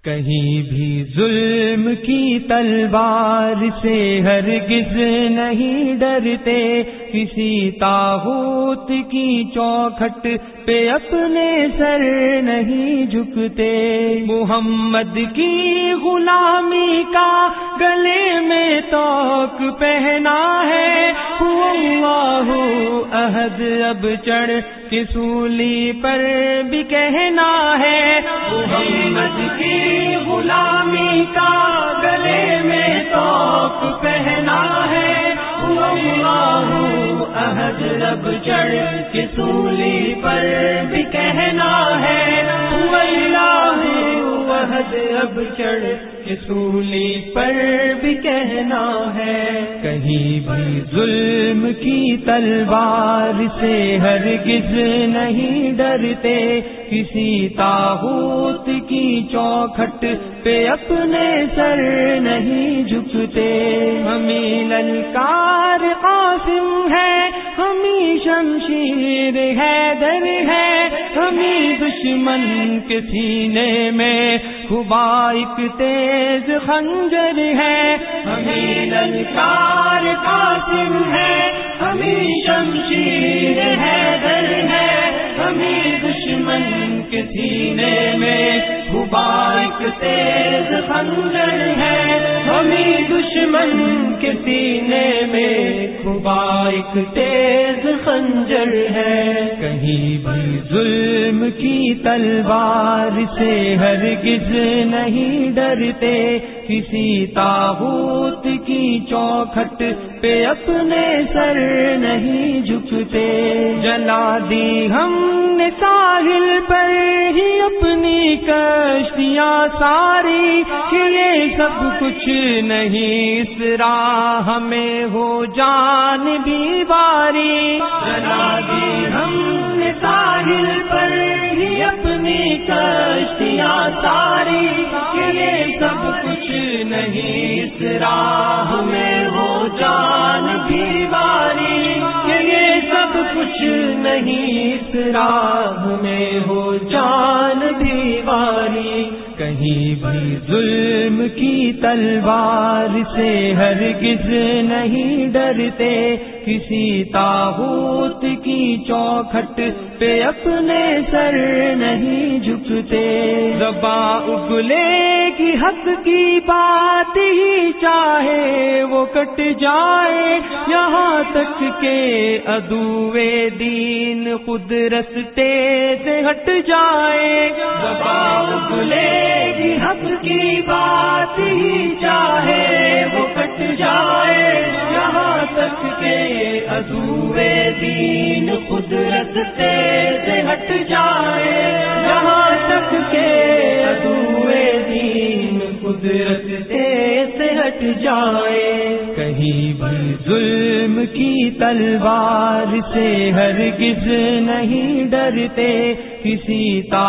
کہیں بھی ظلم کی تلوار سے ہرگز نہیں ڈرتے، کسی طاغوت کی چوکھٹ پہ اپنے سر نہیں جھکتے، محمد کی غلامی کا گلے میں توق پہنا ہے، اللہ احد اب چڑھ کے سولی پر بھی کہنا ہے، محمد کی غلامی کا گلے میں توق پہنا ہے، اللہ احد اب چڑھ کے سولی پر بھی کہنا ہے، اللہ احد اب چڑھ کے سولی پر بھی کہنا ہے، کہیں بھی ظلم کی تلوار سے ہرگز نہیں ڈرتے، کسی طاغوت کی چوکھٹ پہ اپنے سر نہیں جھکتے، ہمیں للکار قاسم ہے، ہمیں شمشیر حیدر ہے، ہمیں دشمن کے سینے میں خدا ایک تیز خنجر ہے، ہمیں للکار قاسم ہے، ہمیں شمشیر حیدر ہے، ہمیں دشمن کے سینے میں خدا ایک تیز خنجر ہے، ہمیں دشمن کے سینے میں خدا ایک تیز خنجر ہے، کہیں بھی ظلم کی تلوار سے ہرگز نہیں ڈرتے، کسی طاغوت کی چوکھٹ پہ اپنے سر نہیں جھکتے، جلا دی ہم نے ساحل پر ہی اپنی کشتیاں ساری، کہ یہ سب کچھ نہیں اس راہ میں ہو جان بھی باری، جلا دی ہم نے ساحل پر ہی اپنی کشتیاں ساری، کہ یہ سب کچھ نہیں اس راہ میں ہو جان بھی باری، کہ یہ سب کچھ نہیں اس راہ میں ہو جان بھی باری، کہیں بھی ظلم کی تلوار سے ہرگز نہیں ڈرتے، کسی طاغوت کی چوکھٹ پہ اپنے سر نہیں جھکتے، زباں اگلے کی حق کی بات ہی چاہے وہ کٹ جائے، یہاں تک کہ عدوِ دین خود رستے سے ہٹ جائے، زباں اگلے کی حق کی بات ہی چاہے وہ کٹ جائے، یہاں تک کہ عدوِ دین خود رستے سے ہٹ جائے، یہاں تک کہ عدوِ دین خود رستے سے ہٹ جائے، کہیں بھی ظلم کی تلوار سے ہرگز نہیں ڈرتے، کسی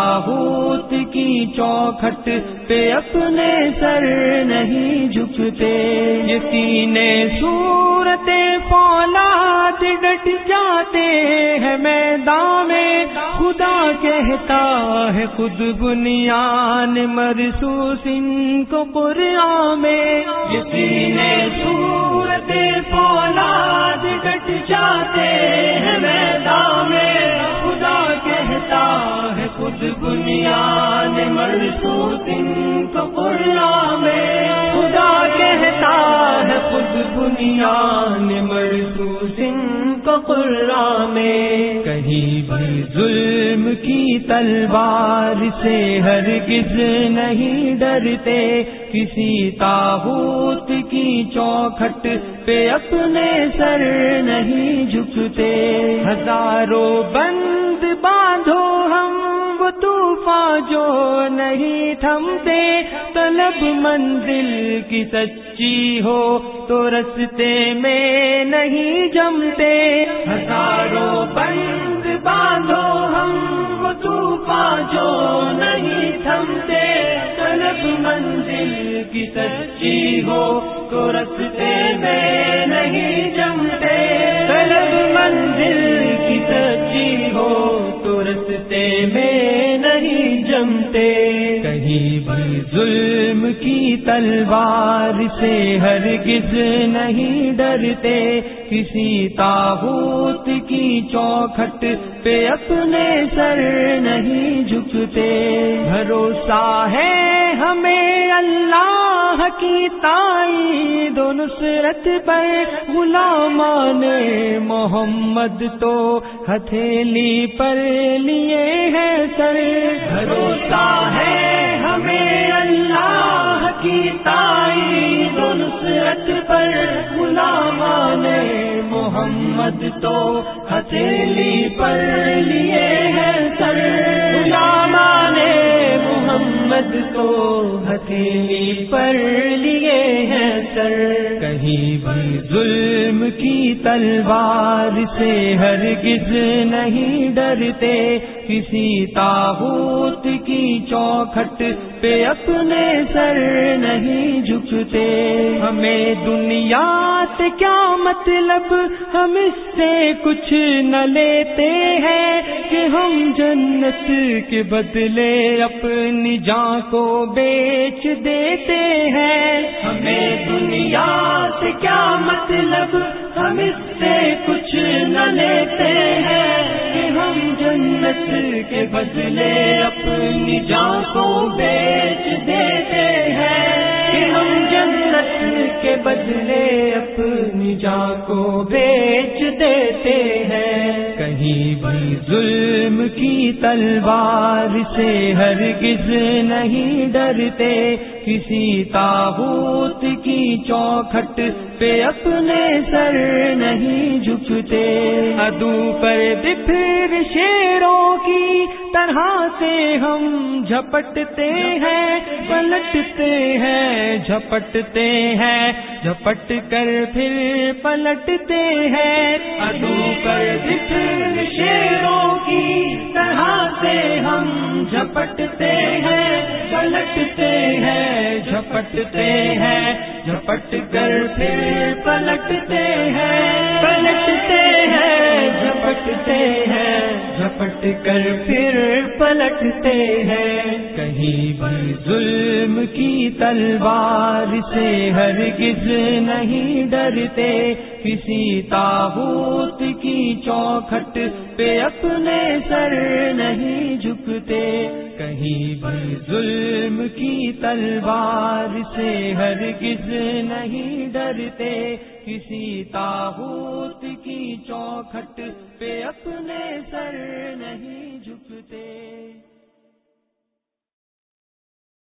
طاغوت کی چوکھٹ پہ اپنے سر نہیں جھکتے، یہ سینے صورت فولاد ڈٹ جاتے ہیں میدان میں، خدا کہتا ہے خود بنیان مرصوص ان کو قرآن میں، یہ سینے صورت فولاد ڈٹ جاتے ہیں میدان میں، خدا کہتا ہے خود بنیان مرصوص ان کو قرآن میں، خدا کہتا ہے خود بنیان مرصوص ان کو قرآن میں، کہیں بھی ظلم کی تلوار سے ہرگز نہیں ڈرتے، کسی طاغوت کی چوکھٹ پہ اپنے سر نہیں جھکتے، ہزاروں بند باندھو ہم وہ طوفان جو نہیں تھمتے، طلب منزل کی سچی ہو تو رستے میں نہیں جمتے، ہزاروں بند باندھو ہم وہ طوفان جو نہیں تھمتے، طلب منزل کی سچی ہو تو رستے میں نہیں جمتے، طلب منزل کی سچی ہو تو رستے میں نہیں جمتے، کہیں بھی بھی ظلم کی تلوار سے ہرگز نہیں ڈرتے، کسی طاغوت کی چوکھٹ پہ اپنے سر نہیں جھکتے۔ بھروسہ ہے ہمیں اللہ کی تائید و نصرت پر، غلامان محمد تو ہتھیلی پر لیے ہیں سر۔ بھروسہ ہے ہمیں اللہ کی تائید و نصرت پر، غلامان محمد تو ہتھیلی پر لیے ہیں سر۔ غلامان محمد تو ہتھیلی پر لیے ہیں سر۔ کہیں بھی ظلم کی تلوار سے ہرگز نہیں ڈرتے، کسی طاغوت کی چوکھٹ پہ اپنے سر نہیں جھکتے۔ ہمیں دنیا سے کیا مطلب، ہم اس سے کچھ نہ لیتے ہیں، کہ ہم جنت کے بدلے اپنی جان کو بیچ دیتے ہیں۔ ہمیں دنیا سے کیا مطلب، ہم اس سے کچھ نہ لیتے ہیں، کہ ہم جنت کے بدلے اپنی جان کو بیچ دیتے ہیں، کہ ہم جنت کے بدلے اپنی جان کو بیچ دیتے ہیں۔ کہیں بھی ظلم کی تلوار سے ہرگز نہیں ڈرتے، کسی طاغوت کی چوکھٹ پہ اپنے سر نہیں جھکتے۔ عدو پر پھر شیروں کی طرح سے ہم جھپٹتے ہیں، پلٹتے ہیں، جھپٹتے ہیں، جھپٹ کر پھر پلٹتے ہیں۔ عدو پر پھر شیروں کی طرح سے ہم جھپٹتے ہیں، پلٹتے ہیں، جھپٹتے ہیں، جھپٹ کر پھر پلٹتے ہیں، پلٹتے ہیں، جھپٹتے ہیں، جھپٹ کر پھر پلٹتے ہیں۔ کہیں بھی ظلم کی تلوار سے ہرگز نہیں ڈرتے، کسی طاغوت کی چوکھٹ پہ اپنے سر نہیں جھکتے۔ کہیں بھی ظلم کی تلوار سے ہرگز نہیں ڈرتے، کسی طاغوت کی چوکھٹ پہ اپنے سر نہیں جھکتے۔